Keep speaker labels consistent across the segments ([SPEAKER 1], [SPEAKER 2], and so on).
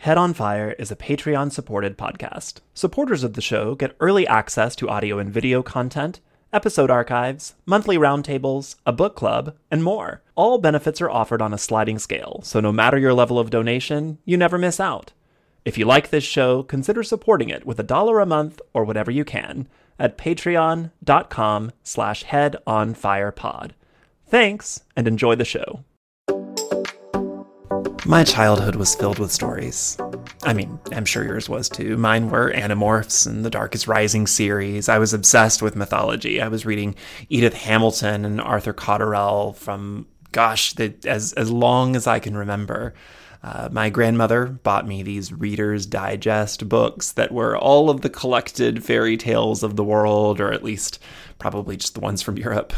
[SPEAKER 1] Head on Fire is a Patreon-supported podcast. Supporters of the show get early access to audio and video content, episode archives, monthly roundtables, a book club, and more. All benefits are offered on a sliding scale, so no matter your level of donation, you never miss out. If you like this show, consider supporting it with $1 a month or whatever you can at patreon.com/headonfirepod. Thanks, and enjoy the show. My childhood was filled with stories. I mean, I'm sure yours was too. Mine were Animorphs and the Dark is Rising series. I was obsessed with mythology. I was reading Edith Hamilton and Arthur Cotterell from, as long as I can remember. My grandmother bought me these Reader's Digest books that were all of the collected fairy tales of the world, or at least probably just the ones from Europe.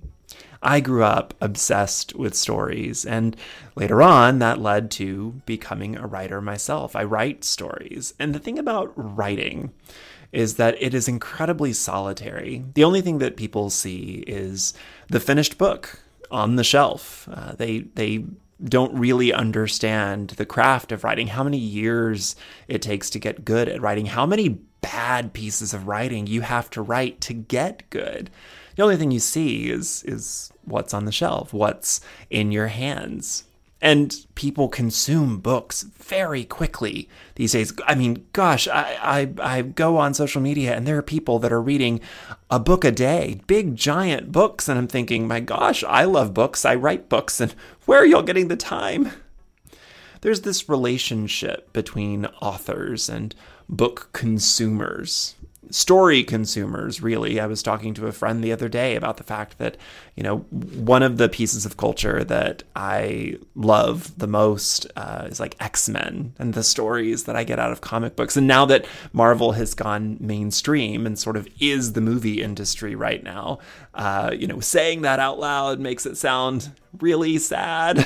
[SPEAKER 1] I grew up obsessed with stories, and later on, that led to becoming a writer myself. I write stories, and the thing about writing is that it is incredibly solitary. The only thing that people see is the finished book on the shelf. They don't really understand the craft of writing, how many years it takes to get good at writing, how many bad pieces of writing you have to write to get good. The only thing you see is what's on the shelf, what's in your hands. And people consume books very quickly these days. I mean, gosh, I go on social media and there are people that are reading a book a day, big giant books. And I'm thinking, my gosh, I love books. I write books. And where are y'all getting the time? There's this relationship between authors and book consumers. Story consumers, really. I was talking to a friend the other day about the fact that, one of the pieces of culture that I love the most is like X-Men and the stories that I get out of comic books. And now that Marvel has gone mainstream and sort of is the movie industry right now, saying that out loud makes it sound really sad.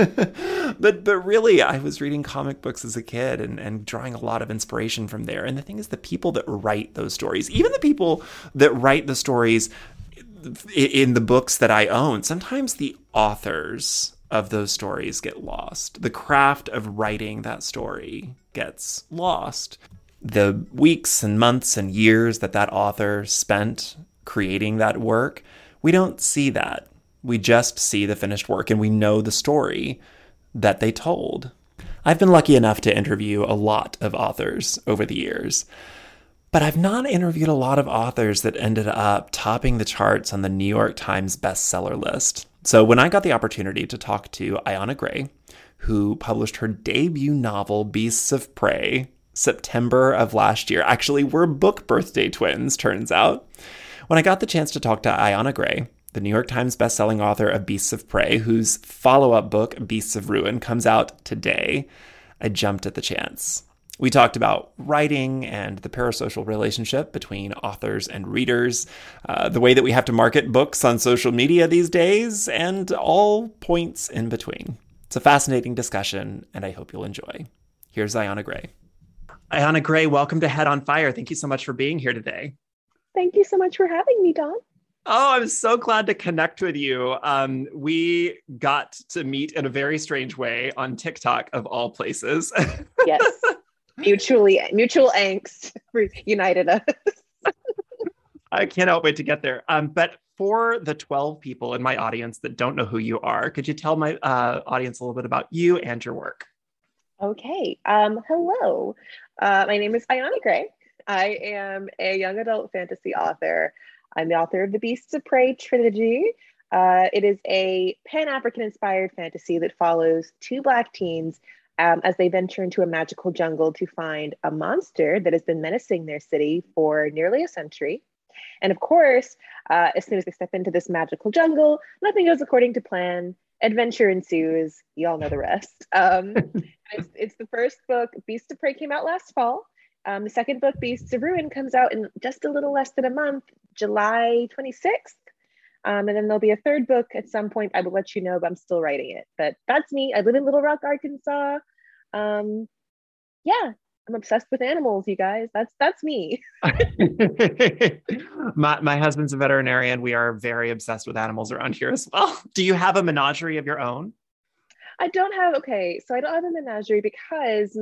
[SPEAKER 1] But really, I was reading comic books as a kid and drawing a lot of inspiration from there. And the thing is, the people that write those stories, even the people that write the stories in the books that I own, sometimes the authors of those stories get lost. The craft of writing that story gets lost. The weeks and months and years that author spent creating that work, we don't see that. We just see the finished work and we know the story that they told. I've been lucky enough to interview a lot of authors over the years, but I've not interviewed a lot of authors that ended up topping the charts on the New York Times bestseller list. So when I got the opportunity to talk to Ayana Gray, who published her debut novel, Beasts of Prey, September of last year. Actually, we're book birthday twins, turns out. When I got the chance to talk to Ayana Gray, the New York Times bestselling author of Beasts of Prey, whose follow-up book, Beasts of Ruin, comes out today, I jumped at the chance. We talked about writing and the parasocial relationship between authors and readers, the way that we have to market books on social media these days, and all points in between. It's a fascinating discussion, and I hope you'll enjoy. Here's Ayana Gray. Ayana Gray, welcome to Head on Fire. Thank you so much for being here today.
[SPEAKER 2] Thank you so much for having me, Don.
[SPEAKER 1] Oh, I'm so glad to connect with you. We got to meet in a very strange way on TikTok, of all places.
[SPEAKER 2] Yes. Mutual angst united us.
[SPEAKER 1] I cannot wait to get there. But for the 12 people in my audience that don't know who you are, could you tell my audience a little bit about you and your work?
[SPEAKER 2] Okay. Hello. My name is Ayana Gray. I am a young adult fantasy author. I'm the author of the Beasts of Prey trilogy. It is a Pan-African inspired fantasy that follows two Black teens as they venture into a magical jungle to find a monster that has been menacing their city for nearly a century. And of course, as soon as they step into this magical jungle, nothing goes according to plan. Adventure ensues. You all know the rest. It's the first book. Beasts of Prey came out last fall. The second book, Beasts of Ruin, comes out in just a little less than a month, July 26th. And then there'll be a third book at some point. I will let you know, but I'm still writing it. But that's me. I live in Little Rock, Arkansas. Yeah, I'm obsessed with animals, you guys. That's me.
[SPEAKER 1] My husband's a veterinarian. We are very obsessed with animals around here as well. Do you have a menagerie of your own?
[SPEAKER 2] I don't have okay, so I don't have a menagerie because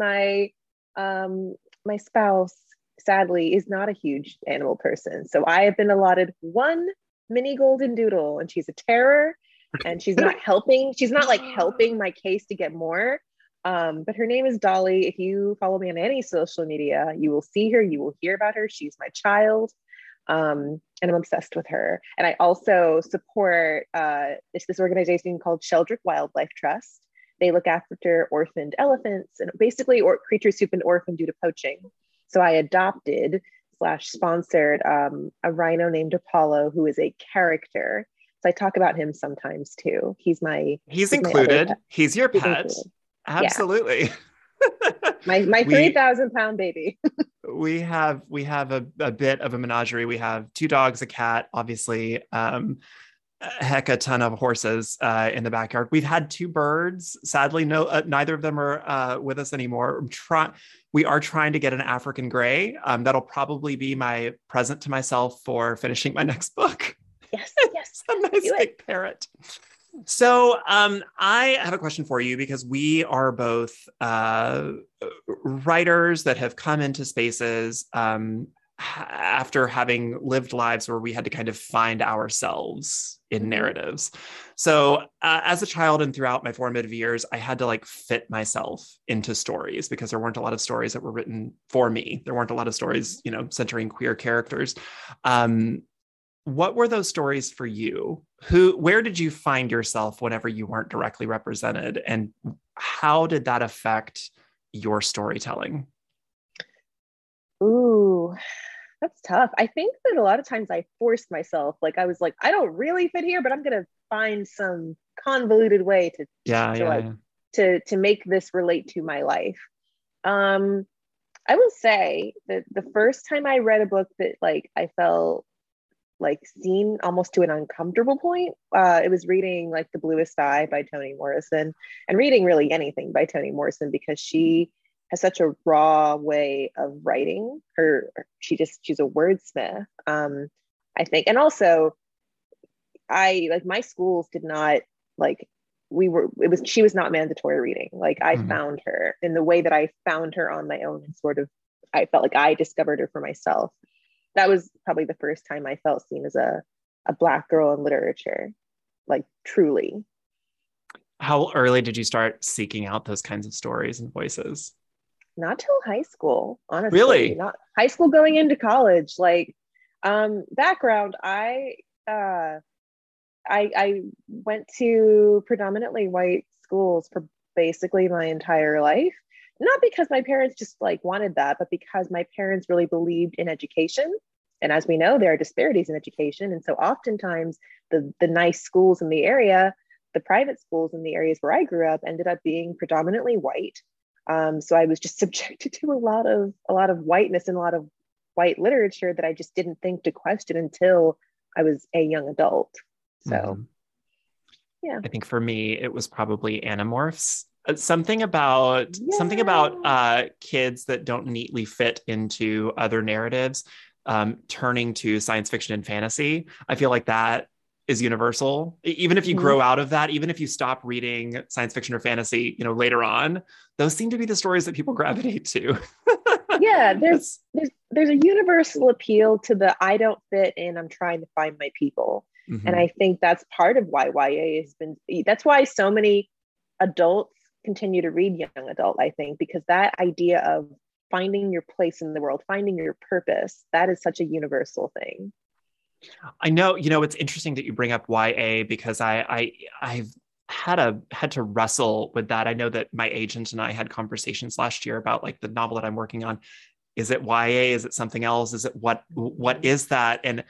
[SPEAKER 2] my spouse sadly is not a huge animal person. So I have been allotted one mini golden doodle and she's a terror and she's not like helping my case to get more. But her name is Dolly. If you follow me on any social media, you will see her, you will hear about her. She's my child. And I'm obsessed with her. And I also support it's this organization called Sheldrick Wildlife Trust. They look after orphaned elephants and basically creatures who've been orphaned due to poaching. So I adopted slash sponsored a rhino named Apollo, who is a character. So I talk about him sometimes too.
[SPEAKER 1] He's
[SPEAKER 2] my other
[SPEAKER 1] included.
[SPEAKER 2] pet.
[SPEAKER 1] He's your
[SPEAKER 2] He's
[SPEAKER 1] pet.
[SPEAKER 2] included.
[SPEAKER 1] Absolutely.
[SPEAKER 2] Yeah. My 3,000-pound baby.
[SPEAKER 1] we have a bit of a menagerie. We have two dogs, a cat, obviously, heck, a ton of horses in the backyard. We've had two birds. Sadly, neither of them are with us anymore. We are trying to get an African gray. That'll probably be my present to myself for finishing my next book.
[SPEAKER 2] Yes, yes.
[SPEAKER 1] A nice big parrot. So I have a question for you because we are both writers that have come into spaces after having lived lives where we had to kind of find ourselves in narratives. So as a child and throughout my formative years, I had to like fit myself into stories because there weren't a lot of stories that were written for me. There weren't a lot of stories, centering queer characters. What were those stories for you? Where did you find yourself whenever you weren't directly represented? And how did that affect your storytelling?
[SPEAKER 2] Ooh, that's tough. I think that a lot of times I forced myself. Like I was like, I don't really fit here, but I'm gonna find some convoluted way to make this relate to my life. I will say that the first time I read a book that like I felt like seen almost to an uncomfortable point. It was reading like The Bluest Eye by Toni Morrison and reading really anything by Toni Morrison because she has such a raw way of writing she's a wordsmith. I think. And also my schools did not like, she was not mandatory reading. Like I found her in the way that I found her on my own and sort of, I felt like I discovered her for myself. That was probably the first time I felt seen as a Black girl in literature, like truly.
[SPEAKER 1] How early did you start seeking out those kinds of stories and voices?
[SPEAKER 2] Not till high school, honestly.
[SPEAKER 1] Really?
[SPEAKER 2] Not high school going into college. Like, background, I went to predominantly white schools for basically my entire life. Not because my parents just like wanted that, but because my parents really believed in education. And as we know, there are disparities in education. And so oftentimes the nice schools in the area, the private schools in the areas where I grew up ended up being predominantly white. So I was just subjected to a lot of whiteness and a lot of white literature that I just didn't think to question until I was a young adult. So, yeah.
[SPEAKER 1] I think for me, it was probably Animorphs. Something about kids that don't neatly fit into other narratives, turning to science fiction and fantasy. I feel like that is universal. Even if you grow out of that, even if you stop reading science fiction or fantasy, later on, those seem to be the stories that people gravitate to.
[SPEAKER 2] Yeah, there's a universal appeal to the I don't fit in, I'm trying to find my people. And I think that's part of why YA that's why so many adults continue to read young adult, I think, because that idea of finding your place in the world, finding your purpose, that is such a universal thing.
[SPEAKER 1] I know, it's interesting that you bring up YA because I've had to wrestle with that. I know that my agent and I had conversations last year about like the novel that I'm working on. Is it YA? Is it something else? Is it what is that? And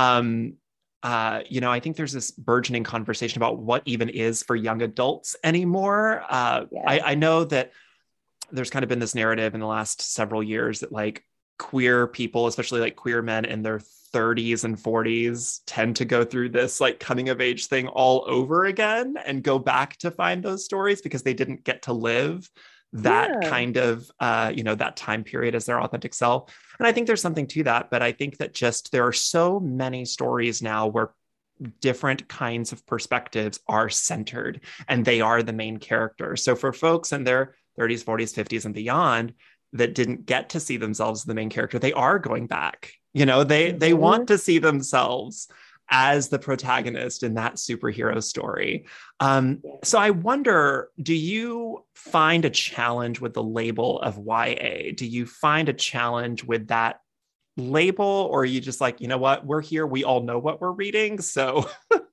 [SPEAKER 1] I think there's this burgeoning conversation about what even is for young adults anymore.
[SPEAKER 2] Yes.
[SPEAKER 1] I know that there's kind of been this narrative in the last several years that like queer people, especially like queer men in their 30s and 40s, tend to go through this like coming of age thing all over again and go back to find those stories because they didn't get to live that kind of, that time period as their authentic self. And I think there's something to that, but I think that just there are so many stories now where different kinds of perspectives are centered and they are the main character. So for folks in their 30s, 40s, 50s, and beyond that didn't get to see themselves as the main character, they are going back. They want to see themselves as the protagonist in that superhero story. So I wonder, do you find a challenge with the label of YA? Do you find a challenge with that label, or are you just like, you know what, we're here, we all know what we're reading, so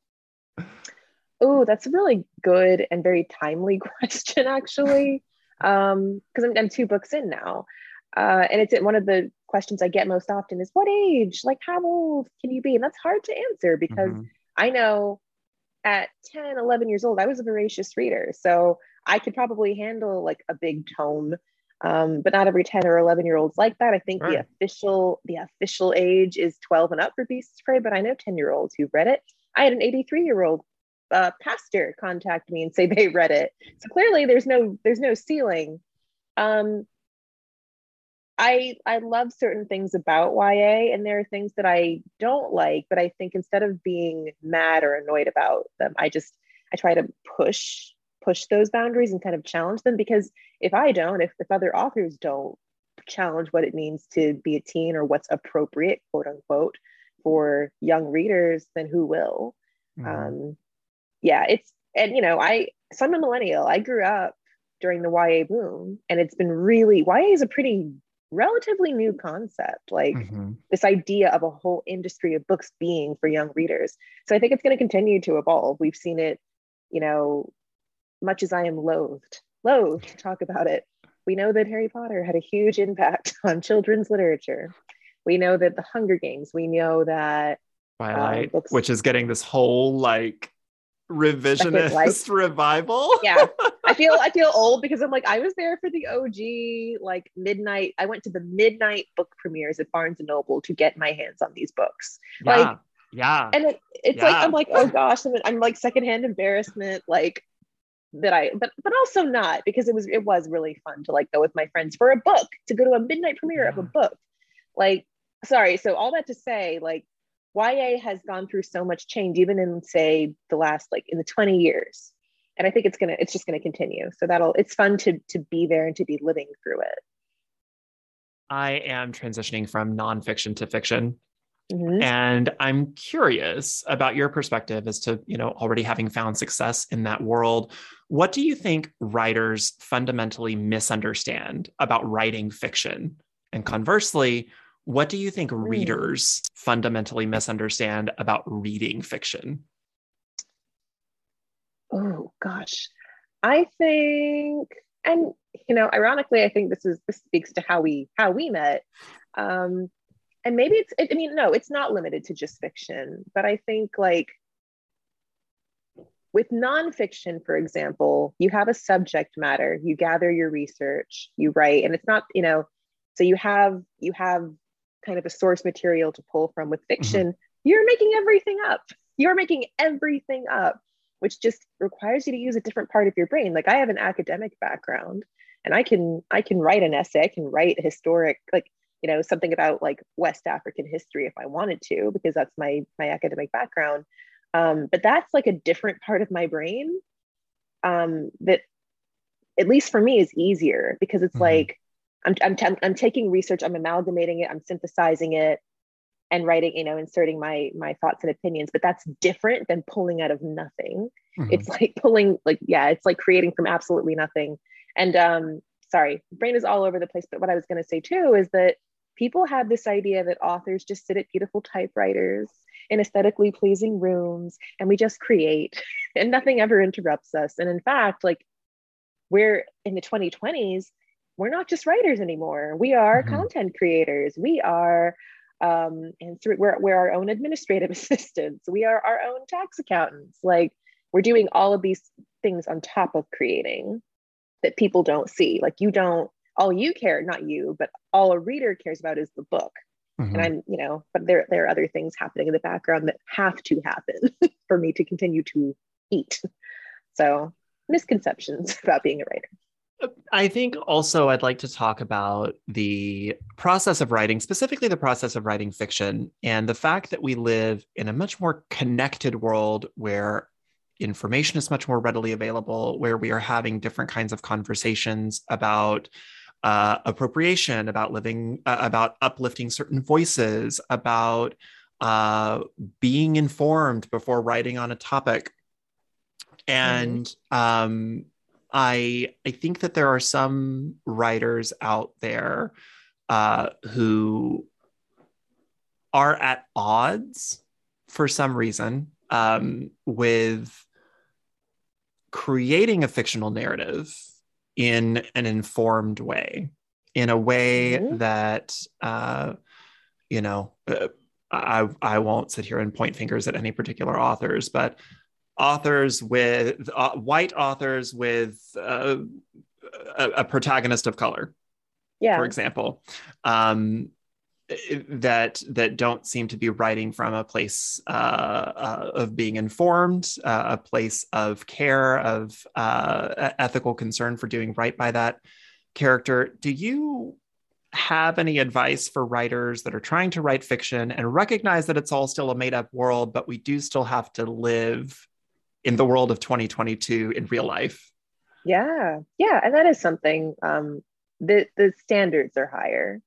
[SPEAKER 2] Oh, that's a really good and very timely question, actually. Because I'm 2 books in now. And it's one of the questions I get most often is, what age? Like, how old can you be? And that's hard to answer because I know at 10, 11 years old, I was a voracious reader. So I could probably handle like a big tome. But not every 10 or 11-year-olds like that. I think the official age is 12 and up for Beasts of Prey, but I know 10-year-olds who've read it. I had an 83-year-old pastor contact me and say they read it. So clearly there's no ceiling. I love certain things about YA, and there are things that I don't like, but I think instead of being mad or annoyed about them, I try to push those boundaries and kind of challenge them, because if other authors don't challenge what it means to be a teen or what's appropriate, quote unquote, for young readers, then who will? So I'm a millennial. I grew up during the YA boom, and it's been YA is a pretty relatively new concept, like this idea of a whole industry of books being for young readers. So I think it's going to continue to evolve. We've seen it, much as I am loath to talk about it. We know that Harry Potter had a huge impact on children's literature. We know that the Hunger Games, we know that
[SPEAKER 1] Twilight, which is getting this whole like revisionist revival.
[SPEAKER 2] Yeah. I feel old because I'm like, I was there for the OG, like midnight. I went to the midnight book premieres at Barnes and Noble to get my hands on these books. And it's like, I'm like, oh gosh, I'm like secondhand embarrassment, like that but also not, because it was really fun to like go with my friends for a book, to go to a midnight premiere of a book. Like, sorry. So all that to say, like, YA has gone through so much change, even in, say, the last, like, in the 20 years. And I think it's just gonna continue. So it's fun to be there and to be living through it.
[SPEAKER 1] I am transitioning from nonfiction to fiction. And I'm curious about your perspective as to, already having found success in that world. What do you think writers fundamentally misunderstand about writing fiction? And conversely, what do you think readers fundamentally misunderstand about reading fiction?
[SPEAKER 2] Oh gosh, I think, and ironically, I think this speaks to how we met. And maybe it's not limited to just fiction, but I think like with nonfiction, for example, you have a subject matter, you gather your research, you write, and it's not, so you have kind of a source material to pull from. With fiction, you're making everything up. You're making everything up, which just requires you to use a different part of your brain. Like, I have an academic background, and I can write an essay, I can write a historic, like, something about like West African history if I wanted to, because that's my academic background. But that's like a different part of my brain that, at least for me, is easier, because it's like, I'm taking research, I'm amalgamating it, I'm synthesizing it, and writing, inserting my thoughts and opinions. But that's different than pulling out of nothing. It's like it's like creating from absolutely nothing. And sorry, brain is all over the place. But what I was going to say too is that people have this idea that authors just sit at beautiful typewriters in aesthetically pleasing rooms, and we just create, and nothing ever interrupts us. And in fact, like, we're in the 2020s, we're not just writers anymore. We are content creators. We are, we're our own administrative assistants. We are our own tax accountants. Like, we're doing all of these things on top of creating that people don't see. Like, all you care, not you, but all a reader cares about is the book. And but there are other things happening in the background that have to happen for me to continue to eat. So, misconceptions about being a writer.
[SPEAKER 1] I think also I'd like to talk about the process of writing, specifically the process of writing fiction, and the fact that we live in a much more connected world where information is much more readily available, where we are having different kinds of conversations about appropriation, about living, about uplifting certain voices, about being informed before writing on a topic. And I think that there are some writers out there who are at odds for some reason with creating a fictional narrative in an informed way, in a way that you know. I won't sit here and point fingers at any particular authors, but authors with white authors with a protagonist of color, for example, that don't seem to be writing from a place of being informed, a place of care, of ethical concern for doing right by that character. Do you have any advice for writers that are trying to write fiction and recognize that it's all still a made-up world, but we do still have to live in the world of 2022 in real life?
[SPEAKER 2] Yeah, and that is something. The standards are higher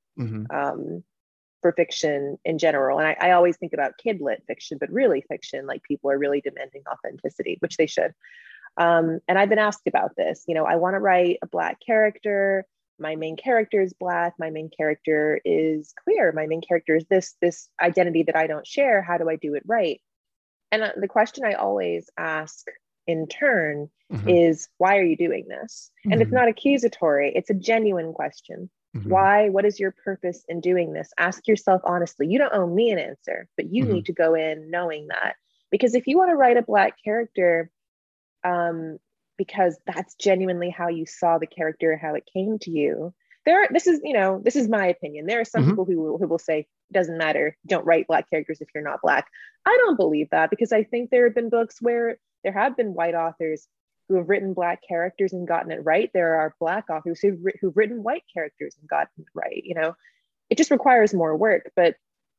[SPEAKER 2] for fiction in general, and I always think about kid lit fiction, but really fiction, like people are really demanding authenticity, which they should. And I've been asked about this. I want to write a Black character. My main character is Black. My main character is queer. My main character is this identity that I don't share. How do I do it right? And the question I always ask in turn is, why are you doing this? And it's not accusatory. It's a genuine question. Why? What is your purpose in doing this? Ask yourself honestly. You don't owe me an answer, but you need to go in knowing that. Because if you want to write a Black character, because that's genuinely how you saw the character, how it came to you. This is my opinion. There are some people who will say, it doesn't matter, don't write Black characters if you're not Black. I don't believe that, because I think there have been books where there have been white authors who have written Black characters and gotten it right. There are Black authors who've written white characters and gotten it right. It just requires more work. But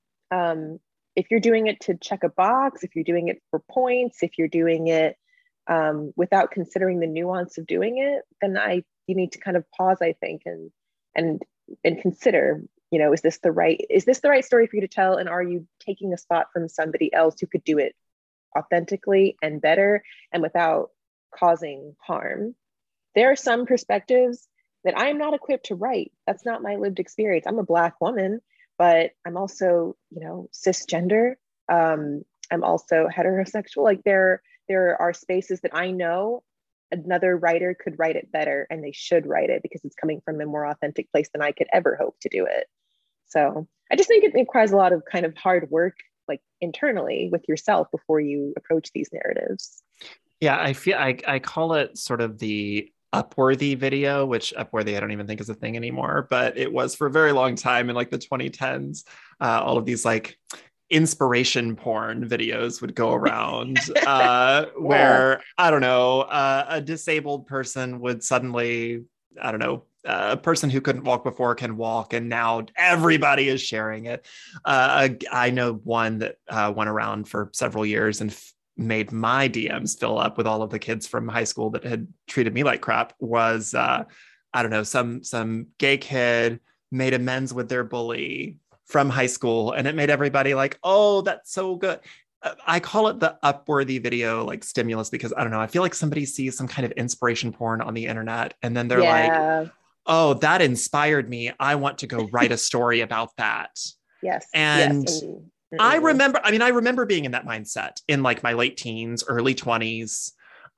[SPEAKER 2] if you're doing it to check a box, if you're doing it for points, if you're doing it without considering the nuance of doing it, then you need to kind of pause, I think, and consider, is this the right story for you to tell? And are you taking a spot from somebody else who could do it authentically and better and without causing harm? There are some perspectives that I'm not equipped to write. That's not my lived experience. I'm a Black woman, but I'm also, cisgender. I'm also heterosexual. Like there are spaces that I know another writer could write it better, and they should write it because it's coming from a more authentic place than I could ever hope to do it. So I just think it requires a lot of kind of hard work, like internally with yourself, before you approach these narratives.
[SPEAKER 1] Yeah, I feel I call it sort of the Upworthy video, which Upworthy I don't even think is a thing anymore, but it was for a very long time in like the 2010s. All of these like inspiration porn videos would go around where, I don't know, a disabled person would suddenly, I don't know, a person who couldn't walk before can walk, and now everybody is sharing it. I know one that went around for several years and made my DMs fill up with all of the kids from high school that had treated me like crap. Was I don't know, some gay kid made amends with their bully from high school, and it made everybody like, oh, that's so good. I call it the Upworthy video like stimulus, because I don't know, I feel like somebody sees some kind of inspiration porn on the internet and then they're like, oh, that inspired me, I want to go write a story about that. And I remember being in that mindset in like my late teens, early 20s,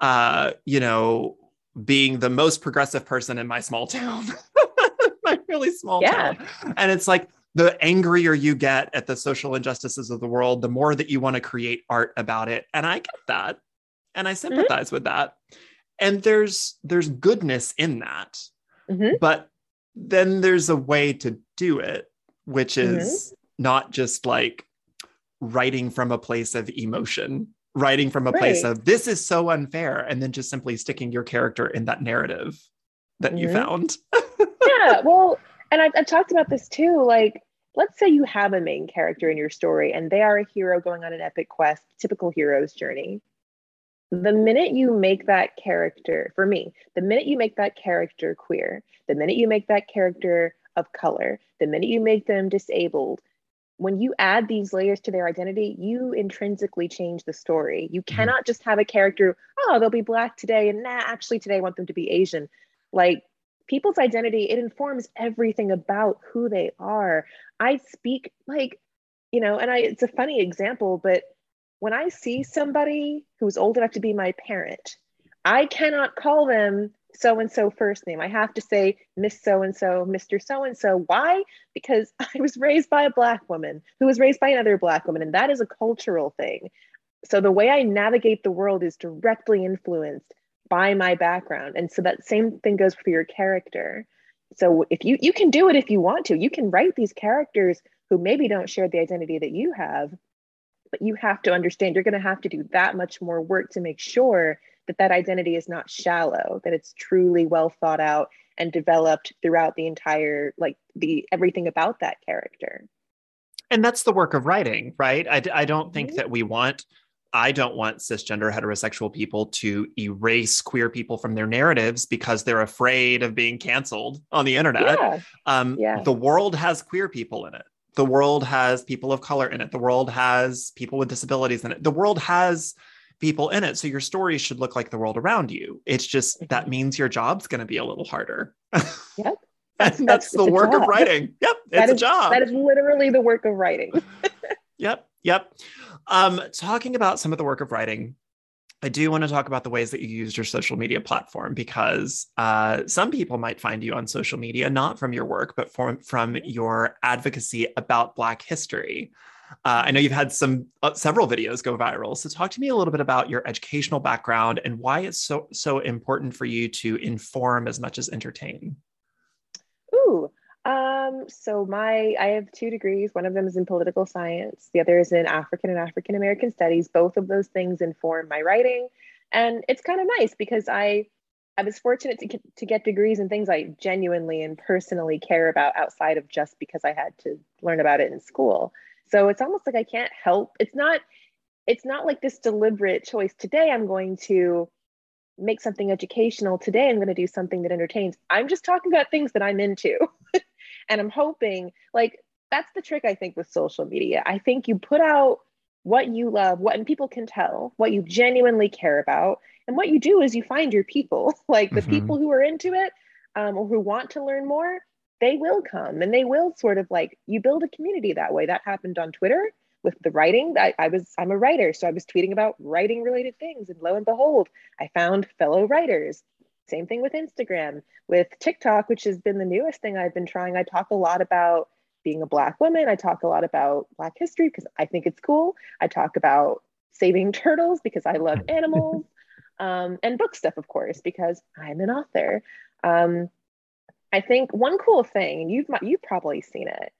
[SPEAKER 1] being the most progressive person in my small town, my really small town. And it's like, the angrier you get at the social injustices of the world, the more that you want to create art about it. And I get that. And I sympathize with that. And there's goodness in that. But then there's a way to do it, which is not just like writing from a place of emotion, writing from a place of, this is so unfair, and then just simply sticking your character in that narrative that you
[SPEAKER 2] Mhm.
[SPEAKER 1] found.
[SPEAKER 2] Yeah, well, and I've talked about this too. Like, let's say you have a main character in your story and they are a hero going on an epic quest, typical hero's journey. The minute you make that character, for me, the minute you make that character queer, the minute you make that character of color, the minute you make them disabled, when you add these layers to their identity, you intrinsically change the story. You
[SPEAKER 1] Mhm.
[SPEAKER 2] cannot just have a character, oh, they'll be black today, and nah, actually today I want them to be Asian. Like, people's identity, it informs everything about who they are. I speak like, and it's a funny example, but when I see somebody who's old enough to be my parent, I cannot call them so and so first name. I have to say Miss so and so, Mr. So and so. Why? Because I was raised by a Black woman who was raised by another Black woman, and that is a cultural thing. So the way I navigate the world is directly influenced by my background. And so that same thing goes for your character. So if you can do it if you want to, you can write these characters who maybe don't share the identity that you have, but you have to understand you're going to have to do that much more work to make sure that that identity is not shallow, that it's truly well thought out and developed throughout the entire, like the everything about that character.
[SPEAKER 1] And that's the work of writing, right? I don't think
[SPEAKER 2] Mhm.
[SPEAKER 1] that I don't want cisgender heterosexual people to erase queer people from their narratives because they're afraid of being canceled on the internet.
[SPEAKER 2] Yeah. Yeah.
[SPEAKER 1] The world has queer people in it. The world has people of color in it. The world has people with disabilities in it. The world has people in it. So your story should look like the world around you. It's just that
[SPEAKER 2] Mhm.
[SPEAKER 1] means your job's going to be a little harder.
[SPEAKER 2] Yep. That's
[SPEAKER 1] That's the
[SPEAKER 2] it's a
[SPEAKER 1] work of
[SPEAKER 2] job.
[SPEAKER 1] writing. Yep,
[SPEAKER 2] That
[SPEAKER 1] it's a
[SPEAKER 2] is that
[SPEAKER 1] job.
[SPEAKER 2] is literally the work of writing.
[SPEAKER 1] Yep, yep. Talking about some of the work of writing, I do want to talk about the ways that you used your social media platform because some people might find you on social media, not from your work, but from your advocacy about Black history. I know you've had several videos go viral. So talk to me a little bit about your educational background and why it's so important for you to inform as much as entertain.
[SPEAKER 2] Ooh. So I have 2 degrees. One of them is in political science. The other is in African and African American studies. Both of those things inform my writing. And it's kind of nice because I was fortunate to get degrees in things I genuinely and personally care about outside of just because I had to learn about it in school. So it's almost like I can't help. It's not like this deliberate choice. Today I'm going to make something educational. Today I'm going to do something that entertains. I'm just talking about things that I'm into. And I'm hoping, like, that's the trick, I think, with social media. I think you put out what you love, and people can tell what you genuinely care about. And what you do is you find your people, like the
[SPEAKER 1] Mm-hmm.
[SPEAKER 2] people who are into it, or who want to learn more, they will come and they will sort of like, you build a community that way. That happened on Twitter with the writing. I'm a writer, so I was tweeting about writing related things. And lo and behold, I found fellow writers. Same thing with Instagram, with TikTok, which has been the newest thing I've been trying. I talk a lot about being a Black woman. I talk a lot about Black history because I think it's cool. I talk about saving turtles because I love animals, and book stuff, of course, because I'm an author. Um, I think one cool thing, and you've probably seen it.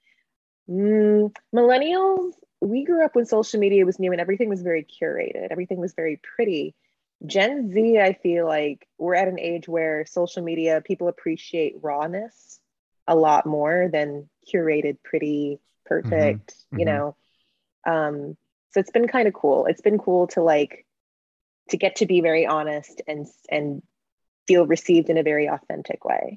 [SPEAKER 2] Millennials, we grew up when social media was new and everything was very curated. Everything was very pretty. Gen Z, I feel like we're at an age where social media, people appreciate rawness a lot more than curated, pretty,
[SPEAKER 1] Mm-hmm.
[SPEAKER 2] perfect,
[SPEAKER 1] Mm-hmm.
[SPEAKER 2] So it's been kind of cool. It's been cool to like to get to be very honest and feel received in a very authentic way.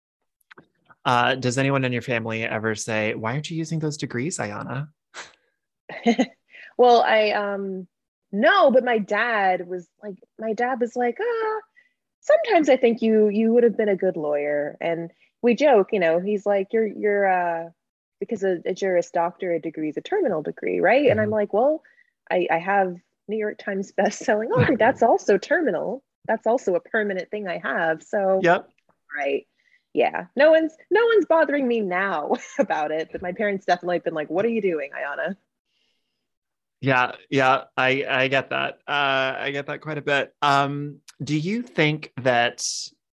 [SPEAKER 1] Does anyone in your family ever say, "Why aren't you using those degrees, Ayana?"
[SPEAKER 2] Well, I no, but my dad was like, sometimes I think you would have been a good lawyer. And we joke, he's like, you're because a Juris Doctorate degree is a terminal degree, right? And I'm
[SPEAKER 1] Mm-hmm.
[SPEAKER 2] like, well, I have New York Times best-selling author. That's also terminal. That's also a permanent thing I have. So,
[SPEAKER 1] Yep.
[SPEAKER 2] right. Yeah. No one's bothering me now about it, but my parents definitely been like, what are you doing, Ayana?
[SPEAKER 1] Yeah, yeah, I get that. I get that quite a bit. Do you think that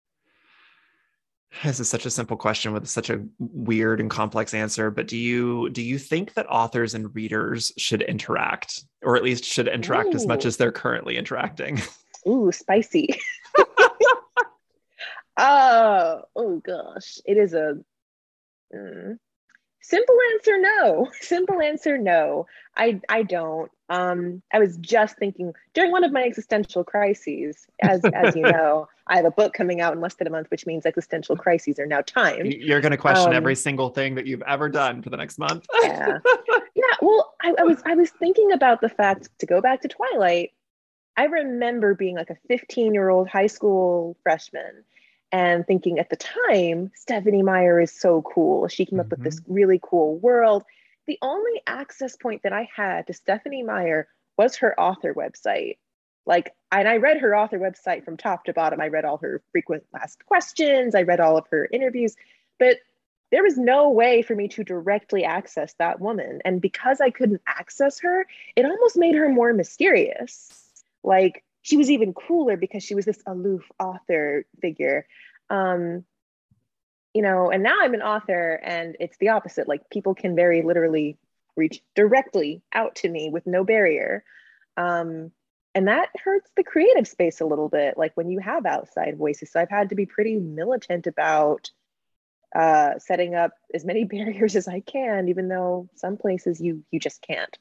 [SPEAKER 1] this is such a simple question with such a weird and complex answer, but do you think that authors and readers should interact, or at least should interact as much
[SPEAKER 2] Ooh,
[SPEAKER 1] as they're currently interacting?
[SPEAKER 2] ooh, spicy. Oh gosh, it is a mm, simple answer no. Simple answer no. I don't. I was just thinking during one of my existential crises, as you know, I have a book coming out in less than a month, which means existential crises are now timed.
[SPEAKER 1] You're going to question every single thing that you've ever done for the next month.
[SPEAKER 2] Yeah. Yeah. Well, I was thinking about the fact to go back to Twilight. I remember being like a 15-year-old high school freshman and thinking at the time, Stephanie Meyer is so cool. She came up with this really cool world. The only access point that I had to Stephanie Meyer was her author website. Like, and I read her author website from top to bottom. I read all her frequent asked questions, I read all of her interviews, but there was no way for me to directly access that woman. And because I couldn't access her, it almost made her more mysterious. Like, she was even cooler because she was this aloof author figure. Um, and now I'm an author and it's the opposite. Like, people can very literally reach directly out to me with no barrier. And that hurts the creative space a little bit, like when you have outside voices. So I've had to be pretty militant about setting up as many barriers as I can, even though some places you just can't.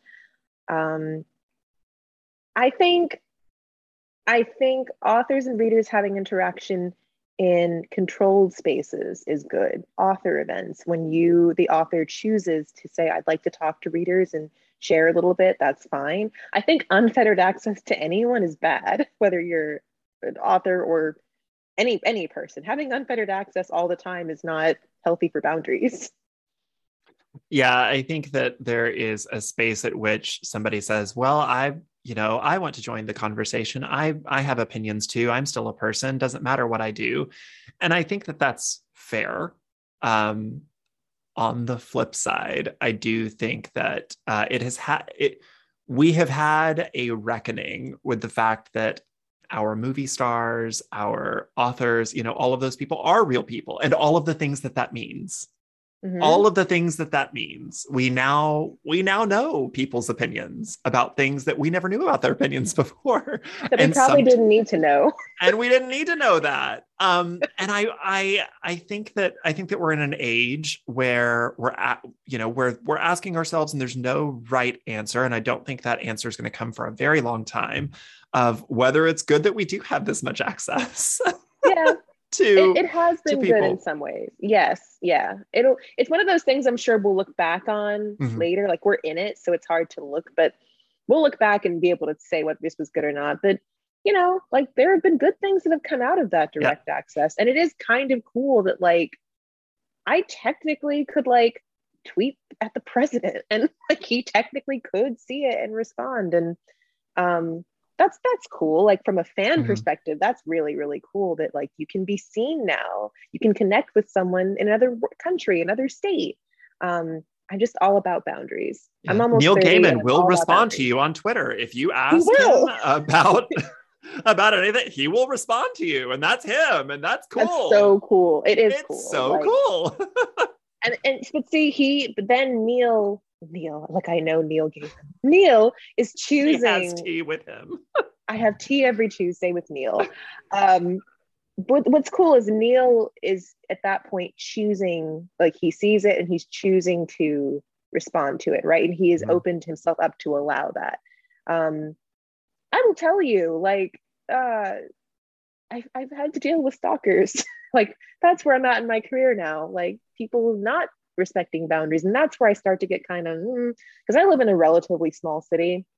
[SPEAKER 2] I think authors and readers having interaction in controlled spaces is good. Author events, when the author chooses to say, I'd like to talk to readers and share a little bit, that's fine. I think unfettered access to anyone is bad, whether you're an author or any person. Having unfettered access all the time is not healthy for boundaries.
[SPEAKER 1] Yeah, I think that there is a space at which somebody says, well, I want to join the conversation. I have opinions too. I'm still a person. Doesn't matter what I do. And I think that that's fair. On the flip side, I do think that we have had a reckoning with the fact that our movie stars, our authors, all of those people are real people, and all of the things that means. All of the things that means. We now know people's opinions about things that we never knew about their opinions before.
[SPEAKER 2] That we probably didn't need to know.
[SPEAKER 1] And we didn't need to know that. And I think that we're in an age where we're asking ourselves, and there's no right answer. And I don't think that answer is going to come for a very long time, of whether it's good that we do have this much access.
[SPEAKER 2] Yeah. It has been good
[SPEAKER 1] people.
[SPEAKER 2] in some ways. Yes. Yeah. It's one of those things I'm sure we'll look back on later. Like, we're in it, so it's hard to look, but we'll look back and be able to say what this was good or not. But, like, there have been good things that have come out of that direct access. And it is kind of cool that, like, I technically could, like, tweet at the president and, like, he technically could see it and respond. And that's cool. Like, from a fan perspective, that's really, really cool that, like, you can be seen now. You can connect with someone in another country, another state. I'm just all about boundaries.
[SPEAKER 1] Yeah.
[SPEAKER 2] I'm almost
[SPEAKER 1] Neil
[SPEAKER 2] 30,
[SPEAKER 1] Gaiman will respond to you on Twitter if you ask him about anything. He will respond to you, and that's him, and that's cool.
[SPEAKER 2] That's so cool. It's cool.
[SPEAKER 1] So cool.
[SPEAKER 2] But see, but then Neil, like, I know Neil Gaiman. Neil is choosing.
[SPEAKER 1] He has tea with him.
[SPEAKER 2] I have tea every Tuesday with Neil. But what's cool is Neil is at that point choosing, like, he sees it and he's choosing to respond to it, right? And he has opened himself up to allow that. I will tell you, like, I've had to deal with stalkers. Like, that's where I'm at in my career now. Like, people not respecting boundaries, and that's where I start to get kind of, because I live in a relatively small city.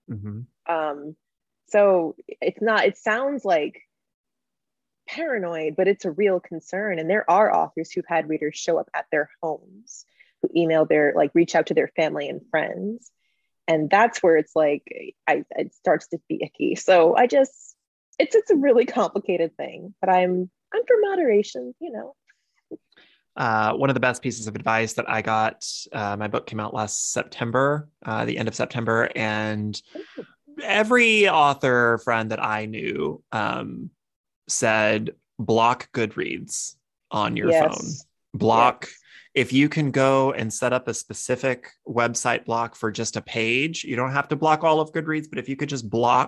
[SPEAKER 2] So it sounds like paranoid, but it's a real concern. And there are authors who've had readers show up at their homes, who email reach out to their family and friends. And that's where it's like, it starts to be icky. So it's a really complicated thing, but I'm for moderation,
[SPEAKER 1] One of the best pieces of advice that I got, my book came out last September, the end of September, and every author friend that I knew said, block Goodreads on your phone. Block. Yes. If you can go and set up a specific website block for just a page, you don't have to block all of Goodreads, but if you could just block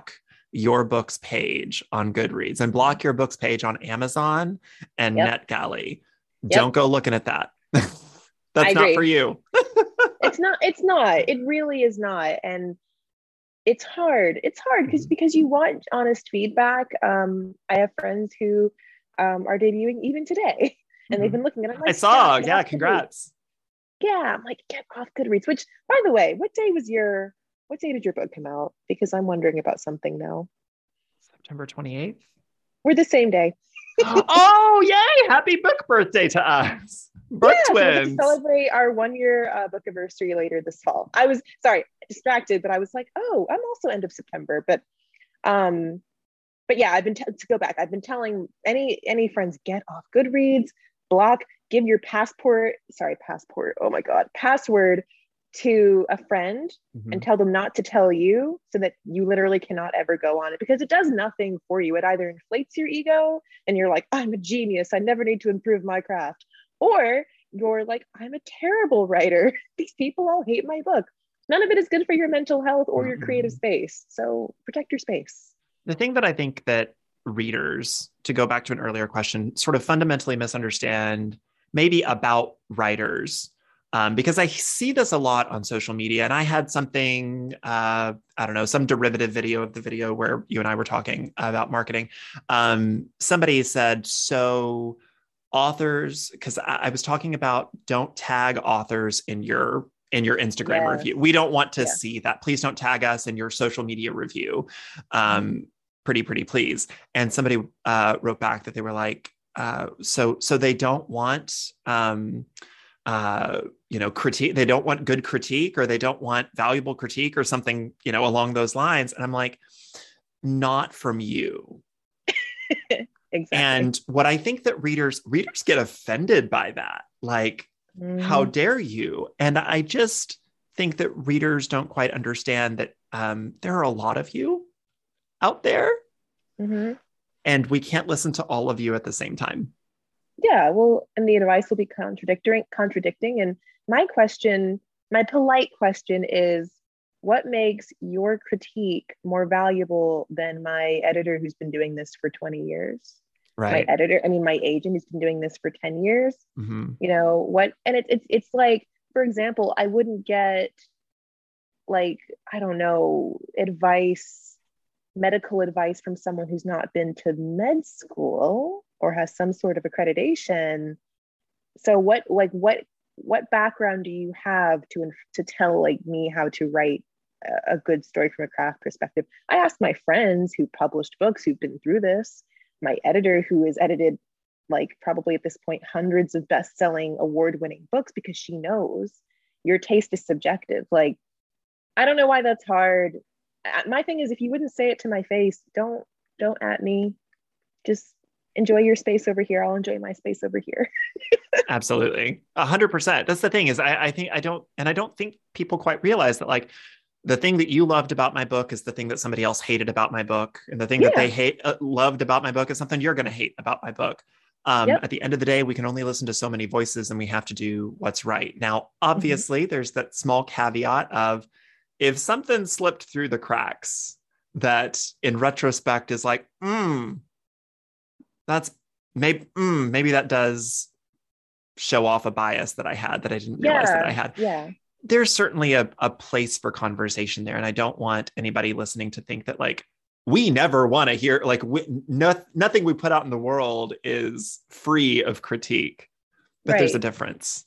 [SPEAKER 1] your book's page on Goodreads and block your book's page on Amazon and
[SPEAKER 2] Yep.
[SPEAKER 1] NetGalley.
[SPEAKER 2] Yep.
[SPEAKER 1] Don't go looking at that.
[SPEAKER 2] I
[SPEAKER 1] That's not for
[SPEAKER 2] agree.
[SPEAKER 1] you.
[SPEAKER 2] It's not. It really is not. And it's hard. It's hard because you want honest feedback. I have friends who are debuting even today, and they've
[SPEAKER 1] Mhm.
[SPEAKER 2] been looking at it. I'm
[SPEAKER 1] I
[SPEAKER 2] like,
[SPEAKER 1] saw.
[SPEAKER 2] Steph, get
[SPEAKER 1] Yeah,
[SPEAKER 2] off Goodreads.
[SPEAKER 1] congrats.
[SPEAKER 2] Yeah, I'm like, get off Goodreads. Which, by the way, what day did your book come out? Because I'm wondering about something now.
[SPEAKER 1] September 28th.
[SPEAKER 2] We're the same day.
[SPEAKER 1] Oh, yay! Happy book birthday to us.
[SPEAKER 2] Yeah,
[SPEAKER 1] Book
[SPEAKER 2] so we'll get to
[SPEAKER 1] twins.
[SPEAKER 2] celebrate our 1 year book anniversary later this fall. I was sorry, distracted, but I was like, oh, I'm also end of September. Um, but yeah, to go back. I've been telling any friends, get off Goodreads, block, give your passport. Oh my god, password to a friend and tell them not to tell you, so that you literally cannot ever go on it, because it does nothing for you. It either inflates your ego and you're like, I'm a genius, I never need to improve my craft, or you're like, I'm a terrible writer. These people all hate my book. None of it is good for your mental health or your creative space. So protect your space.
[SPEAKER 1] The thing that I think that readers, to go back to an earlier question, sort of fundamentally misunderstand maybe about writers, because I see this a lot on social media. And I had something, I don't know, some derivative video of the video where you and I were talking about marketing. Somebody said, so authors, because I was talking about don't tag authors in your Instagram
[SPEAKER 2] Yeah.
[SPEAKER 1] review. We don't want to
[SPEAKER 2] Yeah.
[SPEAKER 1] see that. Please don't tag us in your social media review. Pretty please. And somebody wrote back that they were like, so they don't want critique. They don't want good critique, or they don't want valuable critique, or something, along those lines. And I'm like, not from you.
[SPEAKER 2] Exactly.
[SPEAKER 1] And what I think that readers get offended by that, like, how dare you? And I just think that readers don't quite understand that there are a lot of you out there, and we can't listen to all of you at the same time.
[SPEAKER 2] Yeah, well, and the advice will be contradicting. And my polite question is, what makes your critique more valuable than my editor who's been doing this for 20 years?
[SPEAKER 1] Right.
[SPEAKER 2] My agent who's been doing this for 10 years.
[SPEAKER 1] Mm-hmm.
[SPEAKER 2] What, and it's like, for example, I wouldn't get, like, I don't know, medical advice from someone who's not been to med school or has some sort of accreditation. So what background do you have to tell, like, me how to write a good story from a craft perspective? I asked my friends who published books who've been through this, my editor who has edited, like, probably at this point hundreds of best-selling award-winning books, because she knows your taste is subjective. Like, I don't know why that's hard. My thing is, if you wouldn't say it to my face, don't at me. Just enjoy your space over here. I'll enjoy my space over here.
[SPEAKER 1] Absolutely. 100%. That's the thing, is I don't think people quite realize that, like, the thing that you loved about my book is the thing that somebody else hated about my book. And the thing that they loved about my book is something you're going to hate about my book. At the end of the day, we can only listen to so many voices, and we have to do what's right. Now, obviously, there's that small caveat of, if something slipped through the cracks that in retrospect is like, that's maybe that does show off a bias that I had, that I didn't realize that I had.
[SPEAKER 2] Yeah.
[SPEAKER 1] There's certainly a place for conversation there. And I don't want anybody listening to think that, like, we never want to hear, like, nothing we put out in the world is free of critique. But there's a difference.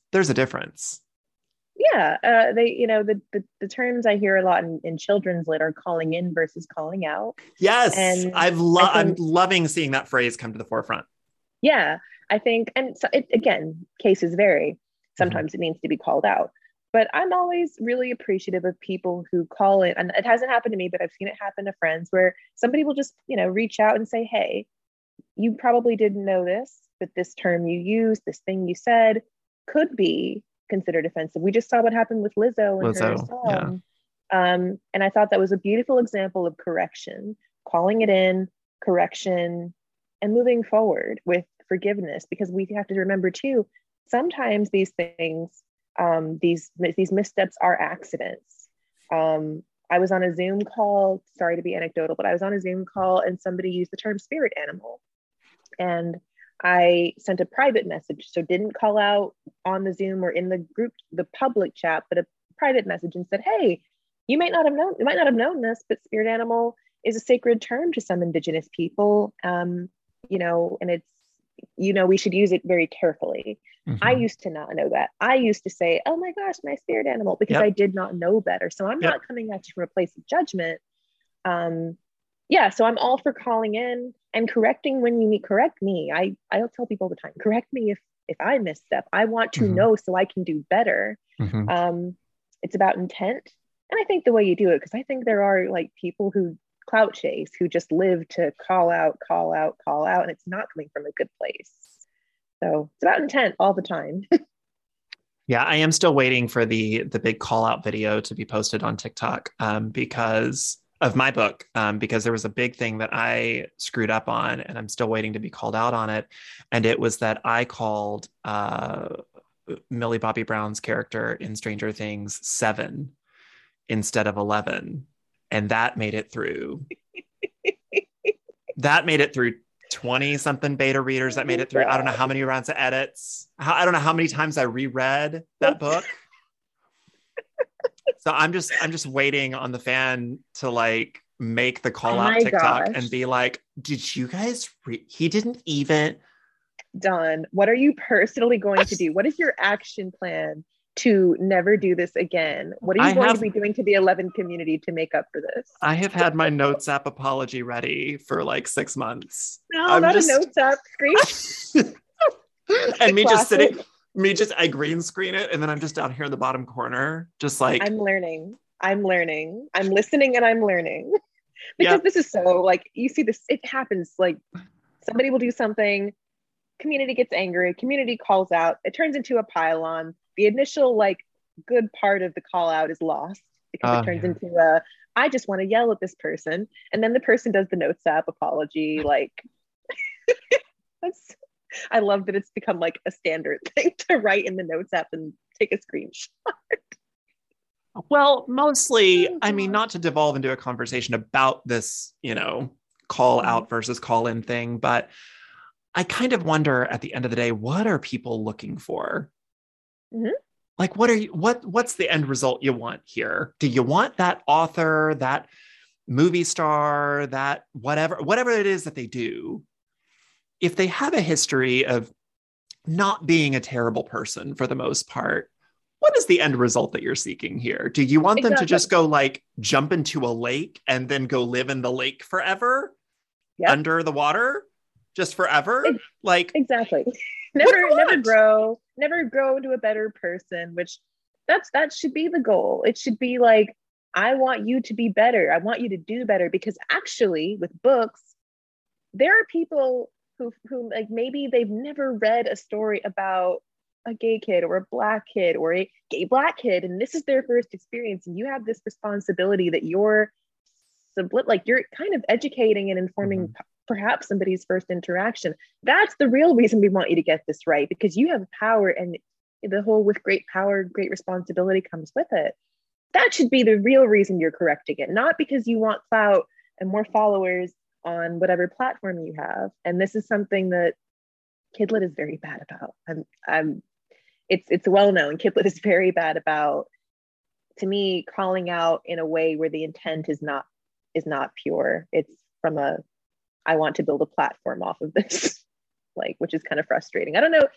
[SPEAKER 2] Yeah, the terms I hear a lot in children's lit are calling in versus calling out.
[SPEAKER 1] Yes,
[SPEAKER 2] and
[SPEAKER 1] I'm loving seeing that phrase come to the forefront.
[SPEAKER 2] Yeah, I think, and so again, cases vary. Sometimes it needs to be called out, but I'm always really appreciative of people who call in, and it hasn't happened to me, but I've seen it happen to friends, where somebody will just reach out and say, "Hey, you probably didn't know this, but this term you used, this thing you said, could be considered offensive. We just saw what happened with Lizzo and her song." And I thought that was a beautiful example of correction, calling it in, correction, and moving forward with forgiveness, because we have to remember too, sometimes these things, these missteps are accidents. I was on a Zoom call, sorry to be anecdotal, but I was on a Zoom call and somebody used the term spirit animal. And I sent a private message, so didn't call out on the Zoom or in the group, the public chat, but a private message and said, hey, you might not have known this, but spirit animal is a sacred term to some Indigenous people. You know, and it's, you know, we should use it very carefully. I used to not know that. I used to say, oh my gosh, my spirit animal, because I did not know better. So I'm not coming at you from a place of judgment. Yeah, so I'm all for calling in and correcting when you need. Correct me. I'll tell people all the time, correct me if I misstep. I want to know so I can do better. It's about intent. And I think the way you do it, because I think there are like people who clout chase, who just live to call out, and it's not coming from a good place. So it's about intent all the time.
[SPEAKER 1] Yeah, I am still waiting for the big call out video to be posted on TikTok because of my book, because there was a big thing that I screwed up on and I'm still waiting to be called out on it. And it was that I called Millie Bobby Brown's character in Stranger Things 7 instead of 11. And that made it through. That made it through 20 something beta readers. That made it through. I don't know how many rounds of edits. I don't know how many times I reread that book. So I'm just waiting on the fan to like make the call out TikTok and be like, did you guys he didn't even.
[SPEAKER 2] Dawn, what are you personally going to do? What is your action plan to never do this again? What are you going to be doing to the 11 community to make up for this?
[SPEAKER 1] I have had my Notes app apology ready for like 6 months.
[SPEAKER 2] No, not a Notes app screen.
[SPEAKER 1] And I green screen it, and then I'm just down here in the bottom corner, just like
[SPEAKER 2] I'm learning. I'm listening and I'm learning. Because this is so like, you see this, it happens, like somebody will do something, community gets angry, community calls out, it turns into a pile-on. The initial like good part of the call out is lost because it turns into I just want to yell at this person, and then the person does the Notes app apology. Like I love that it's become like a standard thing to write in the Notes app and take a screenshot.
[SPEAKER 1] Well, mostly, I mean, not to devolve into a conversation about this, you know, call out versus call in thing, but I kind of wonder at the end of the day, what are people looking for? Like, what's the end result you want here? Do you want that author, that movie star, that whatever it is that they do? If they have a history of not being a terrible person for the most part, what is the end result that you're seeking here? Do you want them to just go like jump into a lake and then go live in the lake forever under the water just forever?
[SPEAKER 2] Exactly. Never grow into a better person, which that should be the goal. It should be like, I want you to be better. I want you to do better, because actually with books, there are people who like maybe they've never read a story about a gay kid or a Black kid or a gay Black kid, and this is their first experience, and you have this responsibility that you're kind of educating and informing perhaps somebody's first interaction. That's the real reason we want you to get this right, because you have power, and the whole with great power, great responsibility comes with it. That should be the real reason you're correcting it, not because you want clout and more followers on whatever platform you have. And this is something that Kidlit is very bad about. It's well known. Kidlit is very bad about, to me, calling out in a way where the intent is not pure. It's from I want to build a platform off of this, like, which is kind of frustrating. I don't know.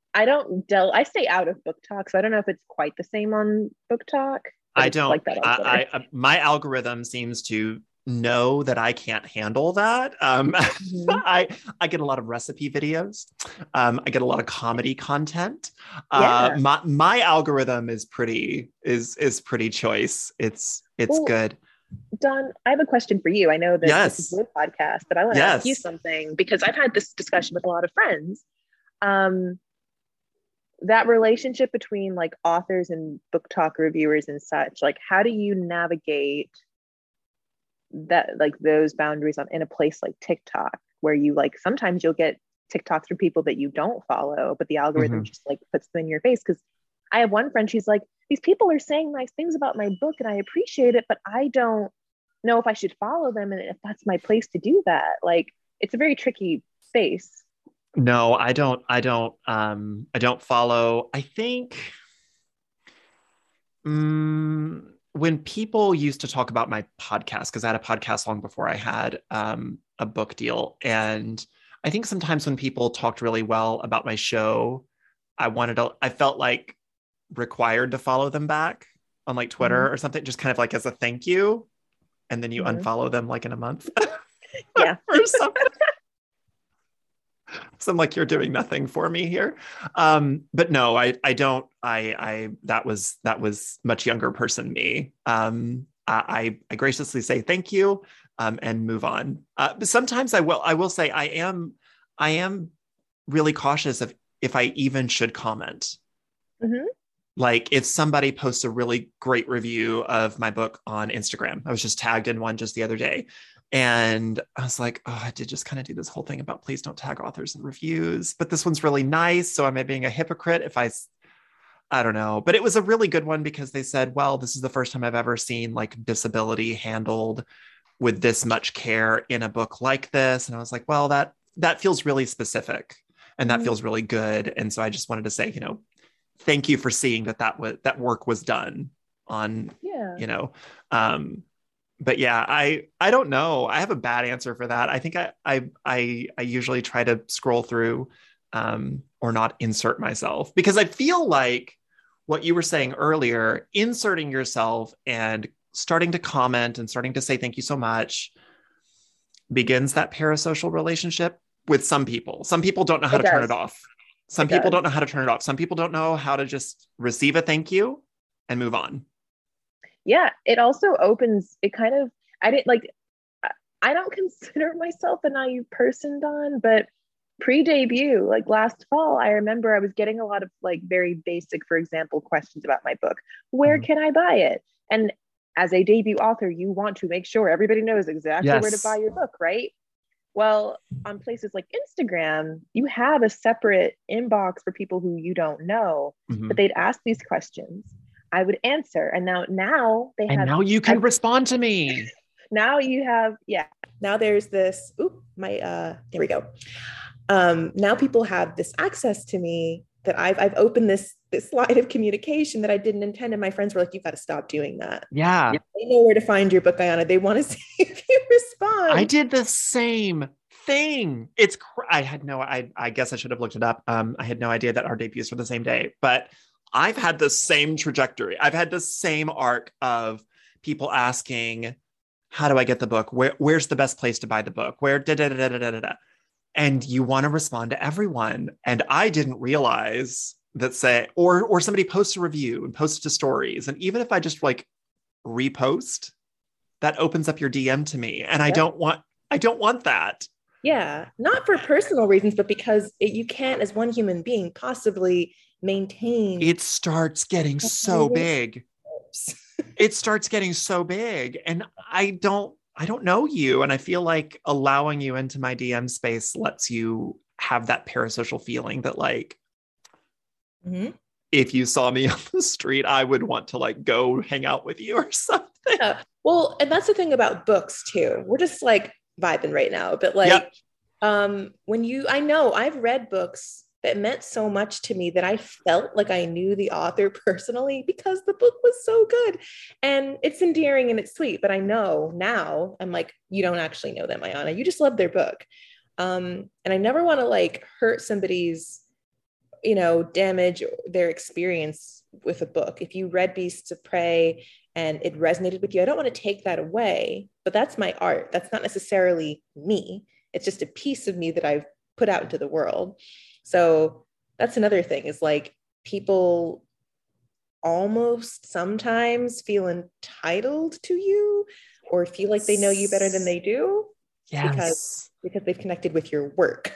[SPEAKER 2] I stay out of book talk, so I don't know if it's quite the same on book talk.
[SPEAKER 1] I don't like that. My algorithm seems to know that I can't handle that. I get a lot of recipe videos. I get a lot of comedy content. My algorithm is pretty choice. It's good.
[SPEAKER 2] Dawn, I have a question for you. I know that this is your podcast, but I want to ask you something, because I've had this discussion with a lot of friends. That relationship between like authors and book talk reviewers and such, like, how do you navigate that, like those boundaries in a place like TikTok, where you like sometimes you'll get TikToks from people that you don't follow, but the algorithm just like puts them in your face? Because I have one friend, she's like, these people are saying nice things about my book and I appreciate it, but I don't know if I should follow them and if that's my place to do that. Like, it's a very tricky space.
[SPEAKER 1] No, I don't follow. I think when people used to talk about my podcast, because I had a podcast long before I had a book deal. And I think sometimes when people talked really well about my show, I felt like required to follow them back on like Twitter or something, just kind of like as a thank you. And then you unfollow them like in a month.
[SPEAKER 2] Yeah.
[SPEAKER 1] Or something. So I'm like, you're doing nothing for me here. But no, I don't, that was much younger person me. I graciously say thank you, and move on. But sometimes I will say I am really cautious of if I even should comment.
[SPEAKER 2] Mm-hmm.
[SPEAKER 1] Like if somebody posts a really great review of my book on Instagram, I was just tagged in one just the other day. And I was like, oh, I did just kind of do this whole thing about please don't tag authors in reviews, but this one's really nice. So am I being a hypocrite if I don't know, but it was a really good one because they said, well, this is the first time I've ever seen like disability handled with this much care in a book like this. And I was like, well, that feels really specific and that feels really good. And so I just wanted to say, thank you for seeing that work was done on, but yeah, I don't know. I have a bad answer for that. I think I usually try to scroll through, or not insert myself, because I feel like what you were saying earlier, inserting yourself and starting to comment and starting to say thank you so much begins that parasocial relationship with some people. Some people don't know how to turn it off. Some people don't know how to turn it off. Some people don't know how to just receive a thank you and move on.
[SPEAKER 2] Yeah, it also opens, it kind of, I don't consider myself a naive person, Dawn, but pre-debut, like last fall, I remember I was getting a lot of like very basic, for example, questions about my book. Where can I buy it? And as a debut author, you want to make sure everybody knows exactly where to buy your book, right? Well, on places like Instagram, you have a separate inbox for people who you don't know, but they'd ask these questions. I would answer. And now they have.
[SPEAKER 1] And now you can respond to me.
[SPEAKER 2] Now you have,
[SPEAKER 3] Now there's this, there we go. Now people have this access to me that I've opened this line of communication that I didn't intend. And my friends were like, you've got to stop doing that.
[SPEAKER 1] Yeah.
[SPEAKER 3] They know where to find your book, Ayana. They want to see if you respond.
[SPEAKER 1] I did the same thing. I guess I should have looked it up. I had no idea that our debuts were the same day, but I've had the same trajectory. I've had the same arc of people asking, how do I get the book? Where's the best place to buy the book? Where and you want to respond to everyone. And I didn't realize that or somebody posts a review and posts to stories. And even if I just like repost, that opens up your DM to me. And I don't want that.
[SPEAKER 3] Yeah. Not for personal reasons, but because you can't, as one human being, possibly maintain.
[SPEAKER 1] It starts getting so big. It starts getting so big. And I don't know you. And I feel like allowing you into my DM space lets you have that parasocial feeling that like, if you saw me on the street, I would want to like go hang out with you or something.
[SPEAKER 3] Yeah. Well, and that's the thing about books too. We're just like vibing right now, but like, I know I've read books that meant so much to me that I felt like I knew the author personally because the book was so good and it's endearing and it's sweet. But I know now I'm like, you don't actually know them, Ayana. You just love their book. And I never want to like hurt somebody's, damage their experience with a book. If you read Beasts of Prey and it resonated with you, I don't want to take that away, but that's my art. That's not necessarily me. It's just a piece of me that I've put out into the world. So that's another thing is like people almost sometimes feel entitled to you or feel like they know you better than they do because they've connected with your work.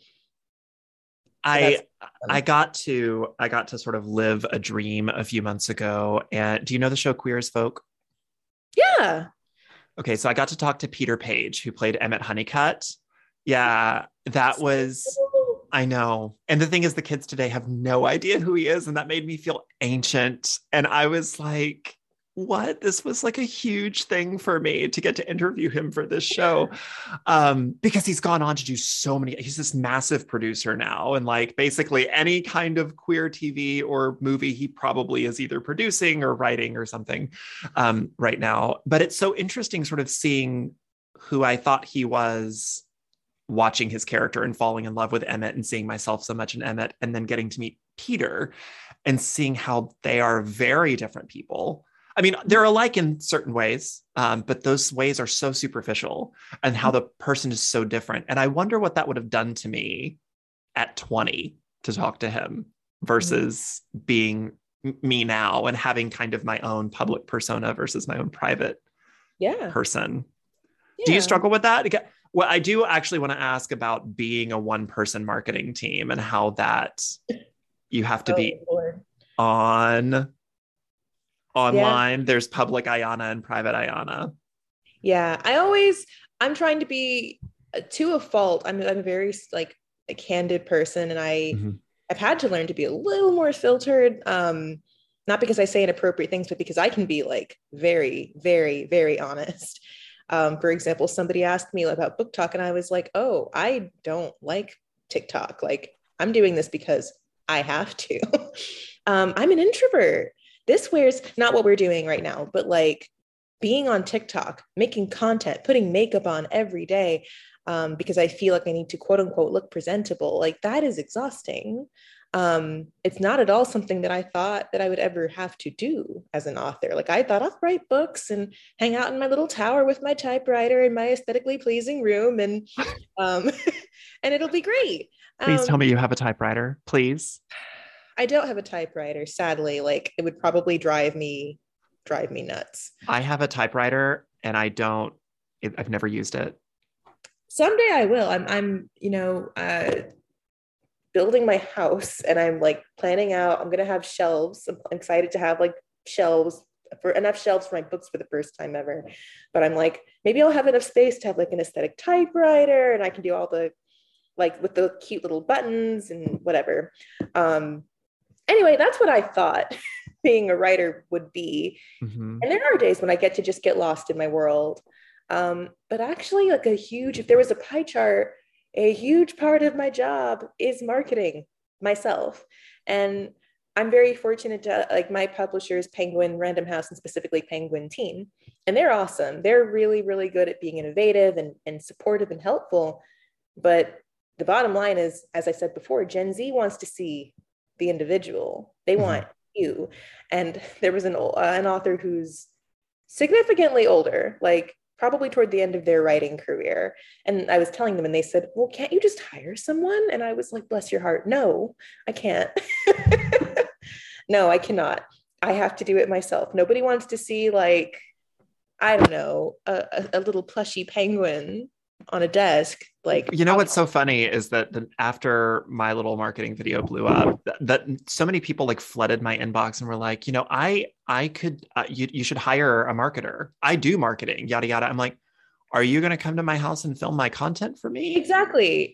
[SPEAKER 1] So I got to sort of live a dream a few months ago. And do you know the show Queer as Folk?
[SPEAKER 3] Yeah.
[SPEAKER 1] Okay. So I got to talk to Peter Page, who played Emmett Honeycutt. Yeah. I know. And the thing is, the kids today have no idea who he is. And that made me feel ancient. And I was like, what? This was like a huge thing for me to get to interview him for this show. Because he's gone on to do so many, he's this massive producer now. And like basically any kind of queer TV or movie, he probably is either producing or writing or something right now. But it's so interesting sort of seeing who I thought he was, watching his character and falling in love with Emmett and seeing myself so much in Emmett, and then getting to meet Peter and seeing how they are very different people. I mean, they're alike in certain ways, but those ways are so superficial, and how the person is so different. And I wonder what that would have done to me at 20 to talk to him versus being me now and having kind of my own public persona versus my own private person. Do you struggle with that? Well, I do actually want to ask about being a one-person marketing team and how that you have to be online. There's public Ayana and private Ayana.
[SPEAKER 3] Yeah, I'm trying to be to a fault. I'm a very like a candid person, and I've had to learn to be a little more filtered. Not because I say inappropriate things, but because I can be like very, very, very honest. For example, somebody asked me about Book Talk, and I was like, oh, I don't like TikTok. Like, I'm doing this because I have to. I'm an introvert. This wears not what we're doing right now, but like being on TikTok, making content, putting makeup on every day, because I feel like I need to quote unquote look presentable. Like, that is exhausting. It's not at all something that I thought that I would ever have to do as an author. Like, I thought I'll write books and hang out in my little tower with my typewriter in my aesthetically pleasing room, and and it'll be great.
[SPEAKER 1] Please tell me you have a typewriter, please.
[SPEAKER 3] I don't have a typewriter, sadly. Like, it would probably drive me nuts.
[SPEAKER 1] I have a typewriter, and I've never used it.
[SPEAKER 3] Someday I will. I'm building my house, and I'm like planning out, I'm going to have shelves. I'm excited to have like shelves, for enough shelves for my books for the first time ever. But I'm like, maybe I'll have enough space to have like an aesthetic typewriter, and I can do all the, like, with the cute little buttons and whatever. Anyway, that's what I thought being a writer would be. And there are days when I get to just get lost in my world. But actually, like, if there was a pie chart, a huge part of my job is marketing myself. And I'm very fortunate to, like, my publishers, Penguin, Random House, and specifically Penguin Teen. And they're awesome. They're really, really good at being innovative and supportive and helpful. But the bottom line is, as I said before, Gen Z wants to see the individual. They want you. And there was an author who's significantly older, like probably toward the end of their writing career. And I was telling them, and they said, well, can't you just hire someone? And I was like, bless your heart. No, I can't. No, I cannot. I have to do it myself. Nobody wants to see, like, I don't know, a little plushy penguin on a desk. Like,
[SPEAKER 1] you know, what's so funny is that after my little marketing video blew up, that so many people like flooded my inbox and were like, you know, I could, you should hire a marketer. I do marketing, yada, yada. I'm like, are you going to come to my house and film my content for me?
[SPEAKER 3] Exactly.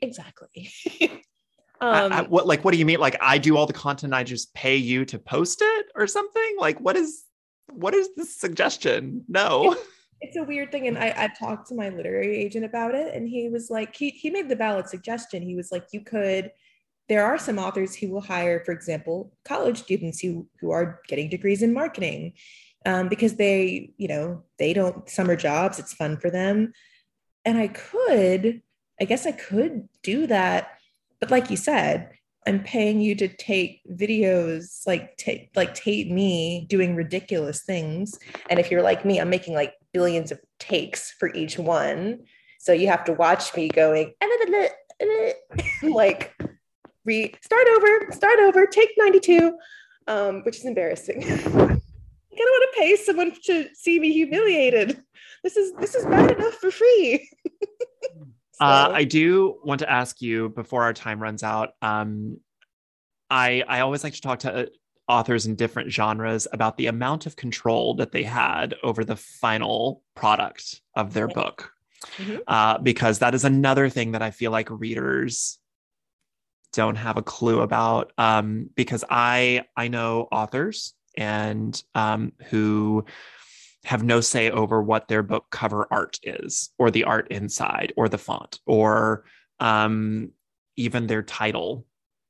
[SPEAKER 1] What do you mean? Like, I do all the content, I just pay you to post it or something? Like, what is this suggestion? No.
[SPEAKER 3] It's a weird thing. And I talked to my literary agent about it, and he was like, he made the valid suggestion. He was like, there are some authors who will hire, for example, college students who are getting degrees in marketing, because they don't summer jobs. It's fun for them. And I guess I could do that. But like you said, I'm paying you to take videos, tape me doing ridiculous things. And if you're like me, I'm making like billions of takes for each one. So you have to watch me going, like, start over, take 92, which is embarrassing. I don't want to pay someone to see me humiliated. This is bad enough for free.
[SPEAKER 1] I do want to ask you before our time runs out. I always like to talk to authors in different genres about the amount of control that they had over the final product of their book. Because that is another thing that I feel like readers don't have a clue about, because I know authors and who have no say over what their book cover art is, or the art inside, or the font, or even their title.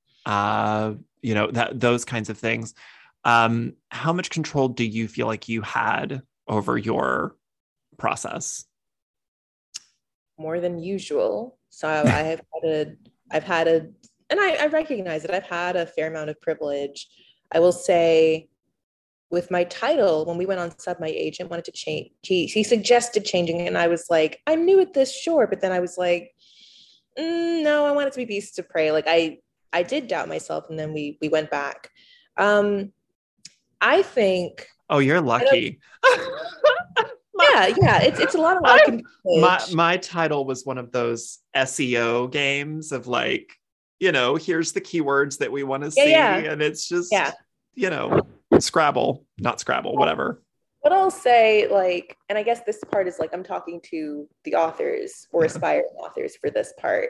[SPEAKER 1] Those kinds of things. How much control do you feel like you had over your process?
[SPEAKER 3] More than usual. So and I recognize it. I've had a fair amount of privilege. I will say, with my title, when we went on sub, my agent wanted to change. He suggested changing it, and I was like, I'm new at this, sure. But then I was like, no, I want it to be Beasts of Prey. Like I did doubt myself, and then we went back. I think.
[SPEAKER 1] Oh, you're lucky.
[SPEAKER 3] Yeah, it's a lot of luck.
[SPEAKER 1] My title was one of those SEO games of like, here's the keywords that we want to see, and it's just Scrabble, not Scrabble, whatever.
[SPEAKER 3] What I'll say, like, and I guess this part is like I'm talking to the authors or aspiring authors for this part.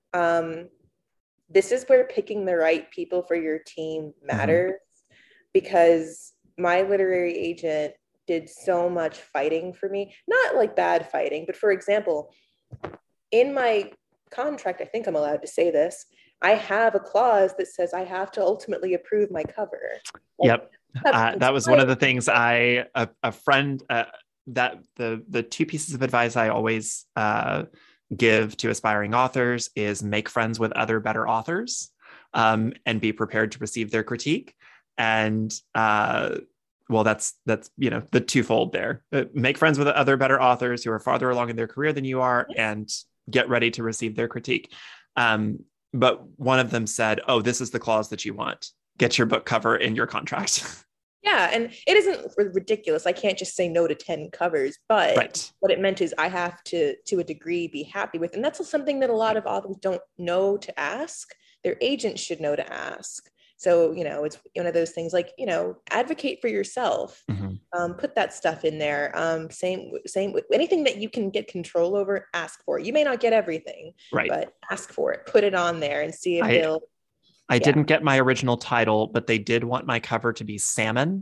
[SPEAKER 3] This is where picking the right people for your team matters, because my literary agent did so much fighting for me. Not like bad fighting, but for example, in my contract, I think I'm allowed to say this, I have a clause that says I have to ultimately approve my cover.
[SPEAKER 1] Yep. That was one of the things a friend, that the two pieces of advice I always give to aspiring authors is make friends with other better authors, and be prepared to receive their critique. And well, that's the twofold there. Make friends with other better authors who are farther along in their career than you are, and get ready to receive their critique. But one of them said, "Oh, this is the clause that you want. Get your book cover in your contract."
[SPEAKER 3] Yeah, and it isn't ridiculous. I can't just say no to 10 covers, but what it meant is I have to a degree, be happy with. And that's something that a lot of authors don't know to ask. Their agents should know to ask. So, it's one of those things like, advocate for yourself, put that stuff in there. Same with anything that you can get control over, ask for it. You may not get everything, but ask for it, put it on there and see if
[SPEAKER 1] I didn't get my original title, but they did want my cover to be salmon.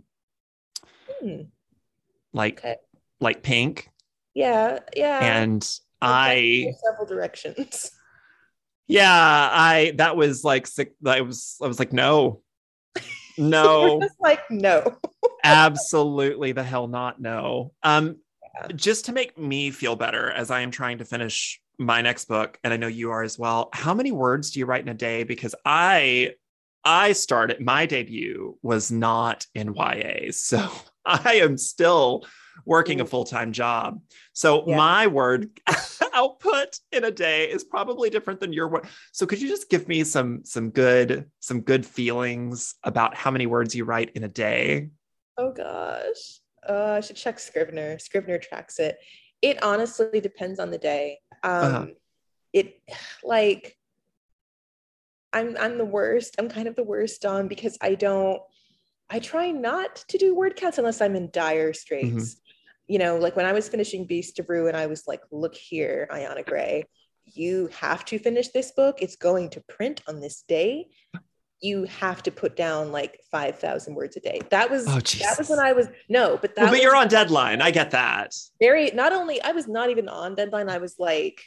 [SPEAKER 1] Like pink.
[SPEAKER 3] Yeah.
[SPEAKER 1] And
[SPEAKER 3] several directions.
[SPEAKER 1] Yeah, that was like sick. I was like, no.
[SPEAKER 3] Just like, no.
[SPEAKER 1] Absolutely the hell not, no. Just to make me feel better as I am trying to finish my next book, and I know you are as well, how many words do you write in a day? Because I started, my debut was not in YA, so I am still working a full-time job. So my word output in a day is probably different than your word. So could you just give me some good feelings about how many words you write in a day?
[SPEAKER 3] Oh gosh. I should check Scrivener. Scrivener tracks it. It honestly depends on the day. It like I'm the worst. I'm kind of the worst on because I try not to do word counts unless I'm in dire straits. Like when I was finishing Beast of Rue and I was like, look here, Ayana Gray, you have to finish this book. It's going to print on this day. You have to put down like 5,000 words a day. That was when I was, but
[SPEAKER 1] you're on deadline. I get that.
[SPEAKER 3] I was not even on deadline. I was like,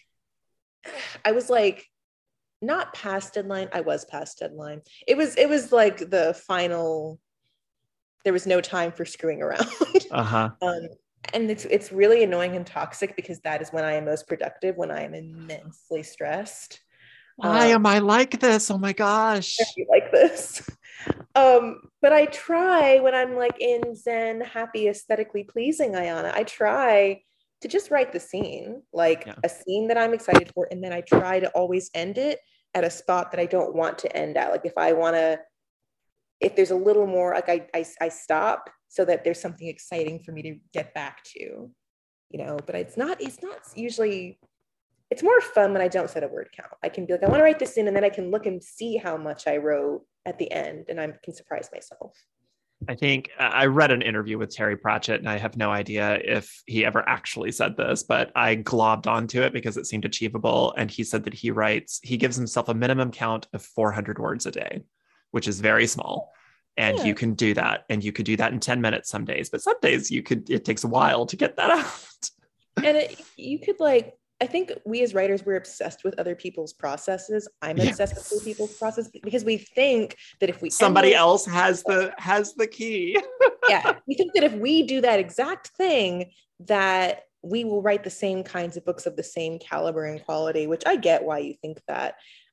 [SPEAKER 3] not past deadline. I was past deadline. It was like the final, there was no time for screwing around. And it's really annoying and toxic because that is when I am most productive, when I am immensely stressed.
[SPEAKER 1] Why am I like this? Oh my gosh.
[SPEAKER 3] Like this. But I try when I'm like in zen, happy, aesthetically pleasing Ayana, I try to just write the scene, like a scene that I'm excited for. And then I try to always end it at a spot that I don't want to end at. Like if there's a little more, like I stop so that there's something exciting for me to get back to, but it's not usually, it's more fun when I don't set a word count. I can be like, I want to write this in, and then I can look and see how much I wrote at the end, and I can surprise myself.
[SPEAKER 1] I think I read an interview with Terry Pratchett, and I have no idea if he ever actually said this, but I globbed onto it because it seemed achievable. And he said that he gives himself a minimum count of 400 words a day, which is very small. And you can do that. And you could do that in 10 minutes some days, but some days it takes a while to get that out.
[SPEAKER 3] And you could like, I think we as writers, we're obsessed with other people's processes. I'm obsessed with other people's process because we think that if we
[SPEAKER 1] somebody else has the key.
[SPEAKER 3] Yeah, we think that if we do that exact thing, that we will write the same kinds of books of the same caliber and quality. Which I get why you think that.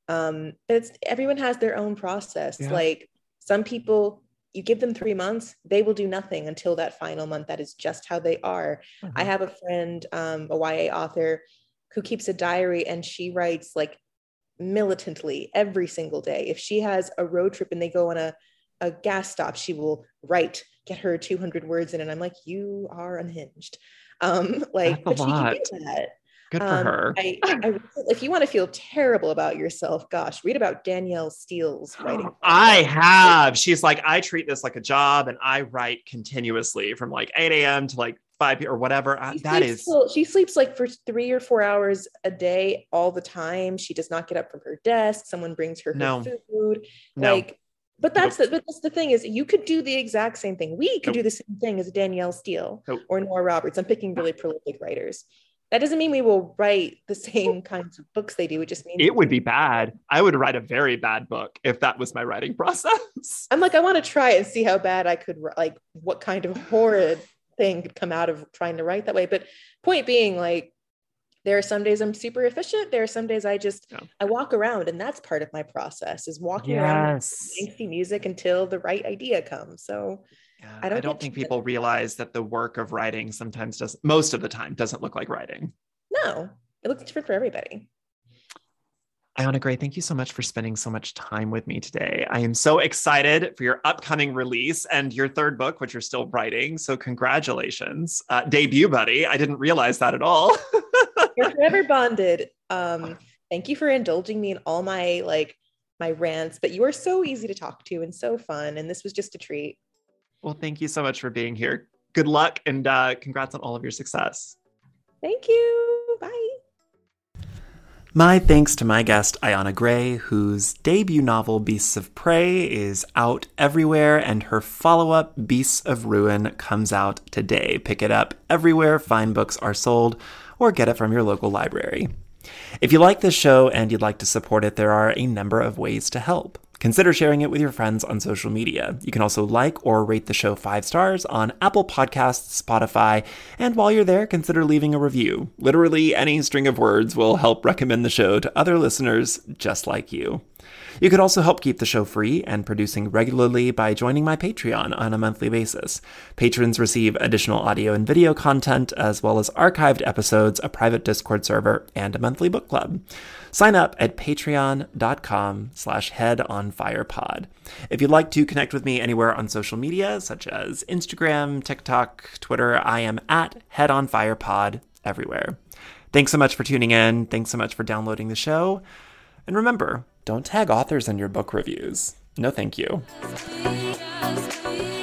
[SPEAKER 3] But everyone has their own process. Yeah. Like some people, you give them 3 months, they will do nothing until that final month. That is just how they are. I have a friend, a YA author, who keeps a diary, and she writes like militantly every single day. If she has a road trip and they go on a gas stop, she will get her 200 words in. And I'm like, you are unhinged. But she can do that.
[SPEAKER 1] Good for her.
[SPEAKER 3] If you want to feel terrible about yourself, gosh, read about Danielle Steele's writing.
[SPEAKER 1] I have. She's like, I treat this like a job, and I write continuously from like 8 a.m. to like 5 or whatever.
[SPEAKER 3] She sleeps like for 3 or 4 hours a day all the time. She does not get up from her desk. Someone brings her food. But that's the thing is, you could do the exact same thing. We could do the same thing as Danielle Steele or Nora Roberts. I'm picking really prolific writers. That doesn't mean we will write the same kinds of books they do. It just means
[SPEAKER 1] it would be bad. I would write a very bad book if that was my writing process.
[SPEAKER 3] I'm like, I want to try it and see how bad I could, like, what kind of horrid thing could come out of trying to write that way. But point being, like, there are some days I'm super efficient. There are some days I walk around, and that's part of my process, is walking around with angsty music until the right idea comes. So
[SPEAKER 1] I don't think people realize that the work of writing most of the time doesn't look like writing.
[SPEAKER 3] No, it looks different for everybody.
[SPEAKER 1] Iana Gray, thank you so much for spending so much time with me today. I am so excited for your upcoming release and your third book, which you're still writing. So congratulations. Debut, buddy. I didn't realize that at all.
[SPEAKER 3] We're forever bonded. Thank you for indulging me in all my rants, but you are so easy to talk to and so fun. And this was just a treat.
[SPEAKER 1] Well, thank you so much for being here. Good luck, and congrats on all of your success.
[SPEAKER 3] Thank you. Bye.
[SPEAKER 1] My thanks to my guest, Iana Gray, whose debut novel, Beasts of Prey, is out everywhere, and her follow-up, Beasts of Ruin, comes out today. Pick it up everywhere fine books are sold, or get it from your local library. If you like this show and you'd like to support it, there are a number of ways to help. Consider sharing it with your friends on social media. You can also like or rate the show 5 stars on Apple Podcasts, Spotify, and while you're there, consider leaving a review. Literally any string of words will help recommend the show to other listeners just like you. You could also help keep the show free and producing regularly by joining my Patreon on a monthly basis. Patrons receive additional audio and video content, as well as archived episodes, a private Discord server, and a monthly book club. Sign up at patreon.com/headonfirepod. If you'd like to connect with me anywhere on social media, such as Instagram, TikTok, Twitter, I am at headonfirepod everywhere. Thanks so much for tuning in. Thanks so much for downloading the show. And remember, don't tag authors in your book reviews. No, thank you.